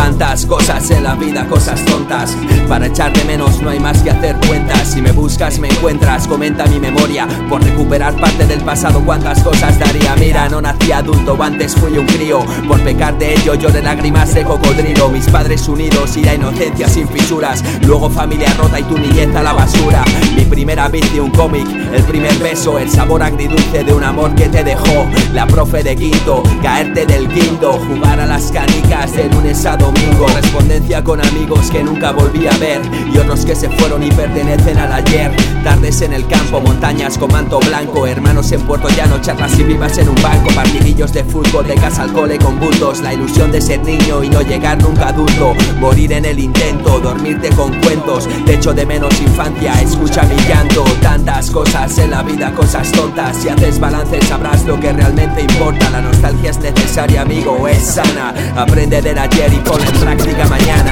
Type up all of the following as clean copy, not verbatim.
Tantas cosas en la vida, cosas tontas. Para echar de menos no hay más que hacer cuentas. Si me buscas me encuentras, comenta mi memoria. Por recuperar parte del pasado cuántas cosas daría. Mira, no nací adulto, antes fui un crío. Por pecar de ello lloré lágrimas de cocodrilo. Mis padres unidos y la inocencia sin fisuras. Luego familia rota y tu niñez a la basura. Mi primera bici, un cómic, el primer beso. El sabor agridulce de un amor que te dejó. La profe de quinto, caerte del quinto. Jugar a las canicas de lunes a domingo. Correspondencia con amigos que nunca volví a ver. Y otros que se fueron y pertenecen al ayer. Tardes en el campo, montañas con manto blanco. Hermanos en Puerto Llano, charlas y vivas en un banco. Partidillos de fútbol, de casa al cole con bultos. La ilusión de ser niño y no llegar nunca adulto. Morir en el intento, dormirte con cuentos. Te echo de menos infancia, escucha mi llanto. Tantas cosas en la vida, cosas tontas. Si haces balance sabrás lo que realmente importa. La nostalgia es necesaria, amigo, es sana. Aprende del ayer y ponla en práctica mañana.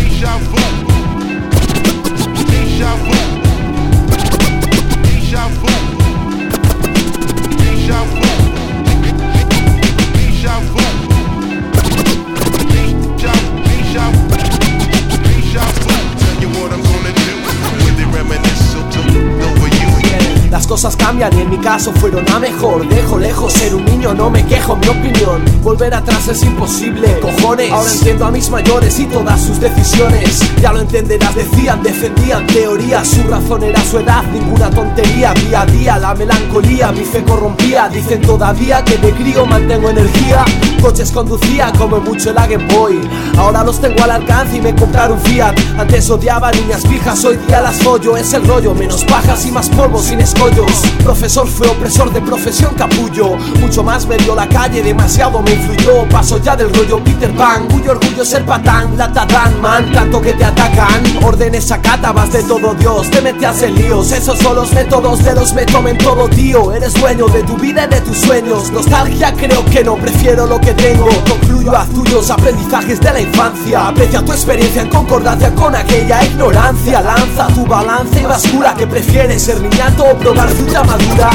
Las cosas cambian y en mi caso fueron a mejor. Dejo lejos ser un niño, no me quejo, mi opinión. Volver atrás es imposible, cojones. Ahora entiendo a mis mayores y todas sus decisiones. Ya lo entenderás, decían, defendían teorías. Su razón era su edad, ninguna tontería. Día a día la melancolía, mi fe corrompía. Dicen todavía que de crío mantengo energía. Coches conducía como mucho la Game Boy. Ahora los tengo al alcance y me compraron un Fiat. Antes odiaba niñas fijas, hoy día las follo. Es el rollo, menos pajas y más polvo sin escollos. Profesor fue opresor de profesión capullo. Mucho más me dio la calle, demasiado me influyó. Paso ya del rollo Peter Pan. Muy orgullo ser patán, lata dan man. Tanto que te atacan, órdenes acata, vas de todo Dios. Te metías en líos, esos son los métodos de los me tomen todo tío. Eres dueño de tu vida y de tus sueños. Nostalgia creo que no, prefiero lo que tengo. Concluyo a tuyos aprendizajes de la infancia. Aprecia tu experiencia en concordancia con aquella ignorancia. Lanza tu balance y bascula. Que prefieres ser niñato o probar fruta madura.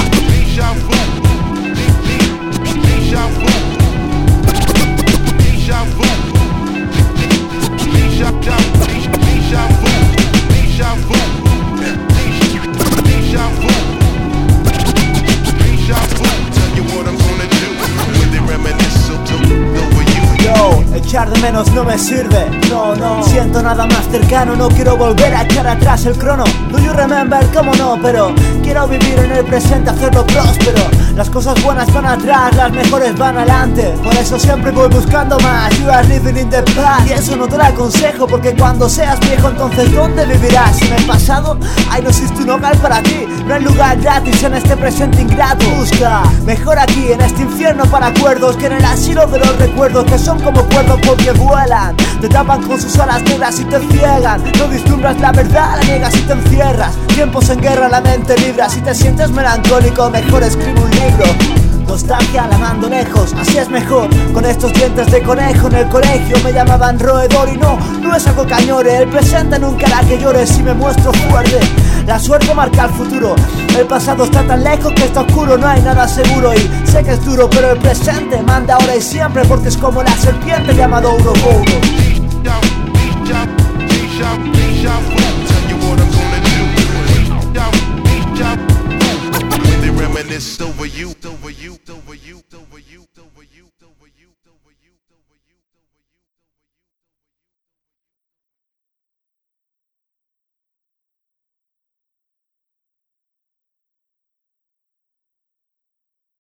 Echar de menos no me sirve, no siento nada más cercano, no quiero volver a echar atrás el crono. Do you remember? Cómo no, pero quiero vivir en el presente, hacerlo próspero. Las cosas buenas van atrás, las mejores van adelante. Por eso siempre voy buscando más. You are living in the past. Y eso no te lo aconsejo, porque cuando seas viejo entonces ¿dónde vivirás? En el pasado, ahí no existe un hogar para ti. No hay lugar gratis en este presente ingrato. Busca mejor aquí, en este infierno para acuerdos, que en el asilo de los recuerdos, que son como cuerdos porque vuelan. Te tapan con sus alas negras y te ciegan. No vislumbras la verdad, la niegas y te encierras. Tiempos en guerra, la mente libra. Si te sientes melancólico, mejor escribe un libro. Nostalgia la mando lejos, así es mejor. Con estos dientes de conejo en el colegio me llamaban roedor y no es algo que añore. El presente nunca hará que llore si me muestro fuerte. La suerte marca el futuro. El pasado está tan lejos que está oscuro, no hay nada seguro. Y sé que es duro, pero el presente manda ahora y siempre, porque es como la serpiente llamado Ouroboros. Over you.